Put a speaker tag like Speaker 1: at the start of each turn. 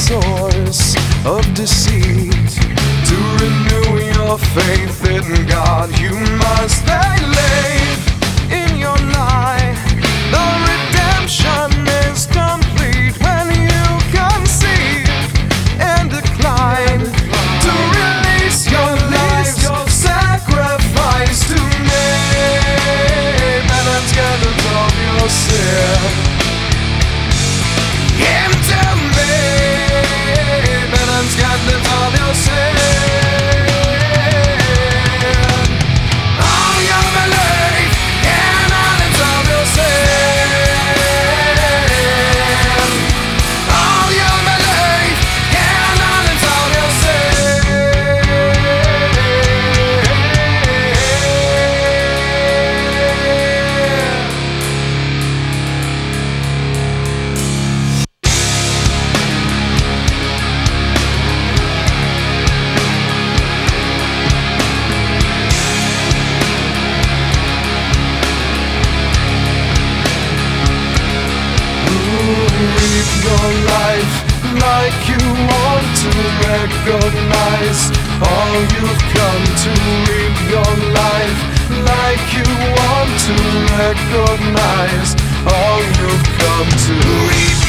Speaker 1: source of deceit. To renew your faith in God, you must believe in your lie. The redemption is complete when you conceive and decline to release your life's sacrifice to me. Penance gathers of your sin into me. Penance gathers of your sin. All your belief in all its of your sin. All your belief in all its of your Live your life like you want to recognize all you've come to. Live your life like you want to recognize all you've come to.